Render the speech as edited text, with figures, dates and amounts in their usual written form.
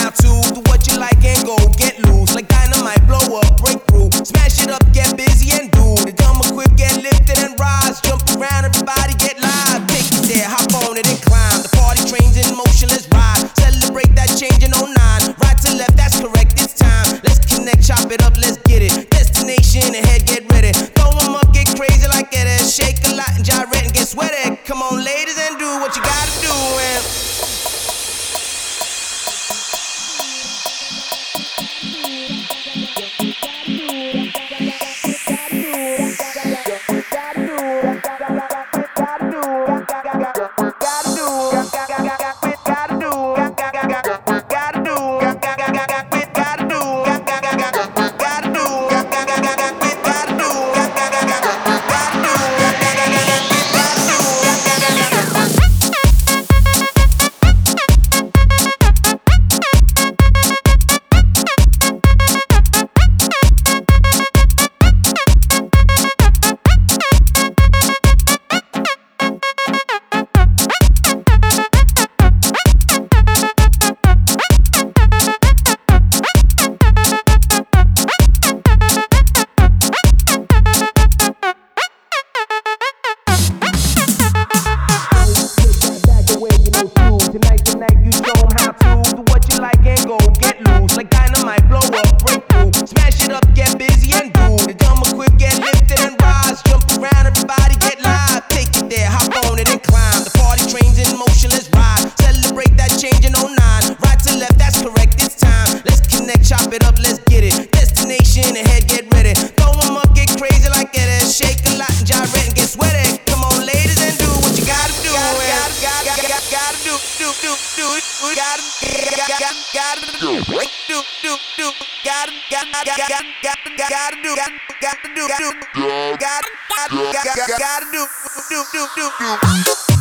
how to do what you like and go get loose. Like dynamite, blow up, break through. Smash it up, get busy and do. The dumb and quick get lifted and rise. Jump around, everybody get live. Take it there, hop on it and climb. The party train's in motion, let's ride. Celebrate that change in '09. Right to left, that's correct, it's time. Let's connect, chop it up, let's get it. Destination ahead, get ready. Throw 'em up, get crazy like it is. Shake a lot and gyrate and get sweaty. Come on, ladies, and do what you gotta do. And tonight, you show 'em how to do what you like and go get loose. Like dynamite, blow up, break through. Smash it up, get busy and do. The dumb and quick get lifted and rise. Jump around, everybody get live. Take it there, hop on it and climb. The party train's in motion, let's ride. Celebrate that change in '09. Right to left, that's correct, it's time. Let's connect, chop it up, let's get it. Destination ahead, get ready. Throw 'em up, get crazy like it is. Shake a lot and gyrate and get sweaty. Come on, ladies, and do what you gotta do. Gotta do it. Gotta do.